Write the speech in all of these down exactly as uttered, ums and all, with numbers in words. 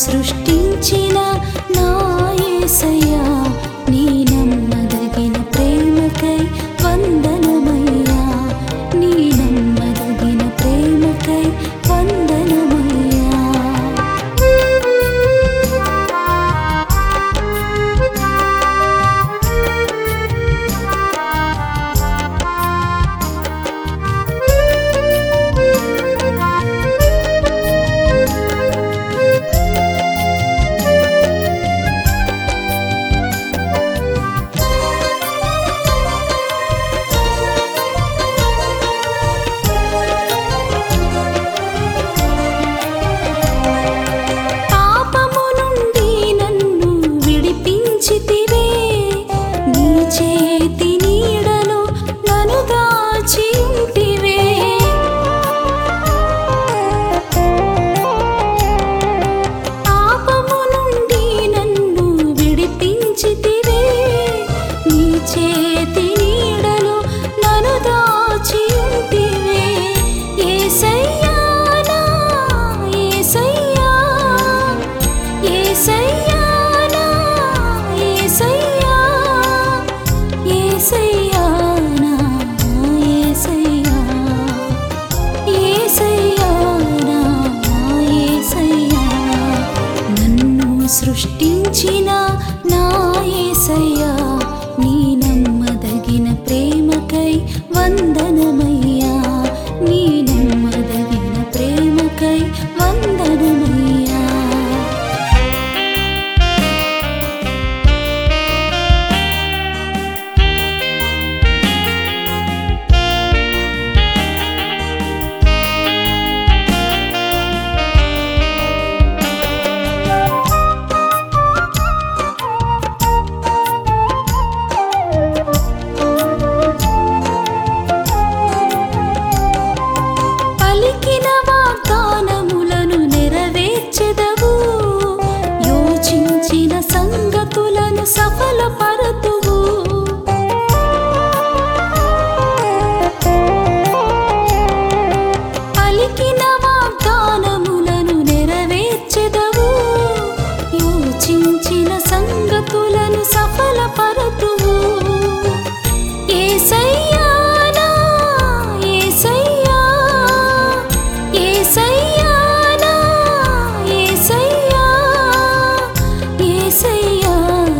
సృష్టించిన నా యేసయ్యా నీ నమ్మదగిన ప్రేమకై వందనమయ్యా నీ నమ్మదగిన ప్రేమకై వందనమయ్యా సృష్టించిన నా యేసయ్యా నీ నమ్మదగిన ప్రేమకై వందనమయ్యా నీ నమ్మదగిన ప్రేమకై వందనమయ్యా సఫలపరతువు పలికిన వాగ్దానములను నెరవేర్చెదవు యోచించిన సంగతులను సఫలపరతువు యేసయ్యా నా యేసయ్యా యేసయ్యా నా యేసయ్యా యేసయ్యా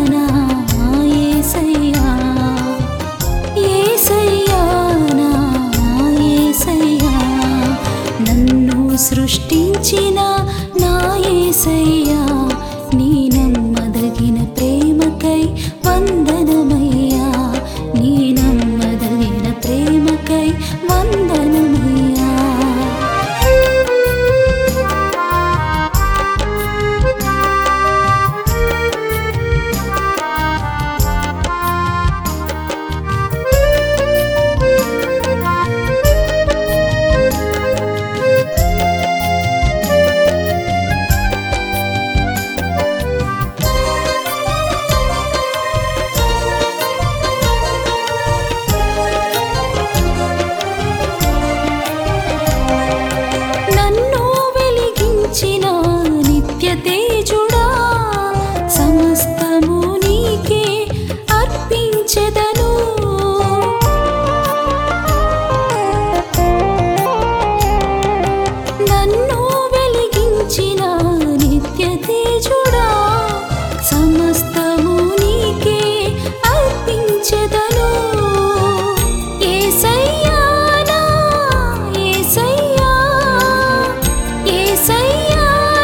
సృష్టించిన నా యేసయ్యా నీ నమ్మదగిన ప్రేమకై వందనమయ్యా నీ నమ్మదగిన ప్రేమకై వందనమయ్యా తేజుడా సమస్తము నీకే అర్పించెదను నన్ను వెలిగించిన నిత్య తేజుడా సమస్తము నీకే అర్పించెదను యేసయ్యా నా యేసయ్యా యేసయ్యా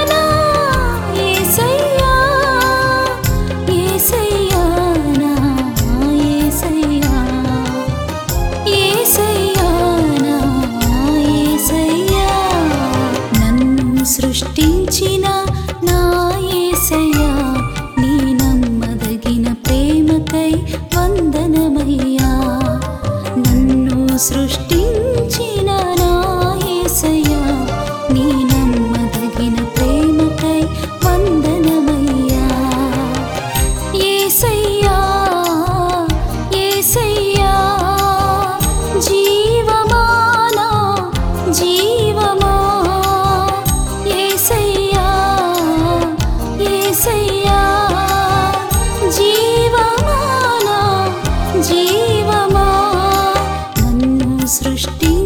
సృష్టించిన నా యేసయ్యా నీ నమ్మదగిన ప్రేమకై వందనమయ్యా నన్ను సృష్టించిన నా యేసయ్యా నీ నమ్మదగిన ప్రేమకై వందనమయ్యా యేసయ్యా యేసయ్యా జీవమానా జీవమా యేసయ్యా సృష్టి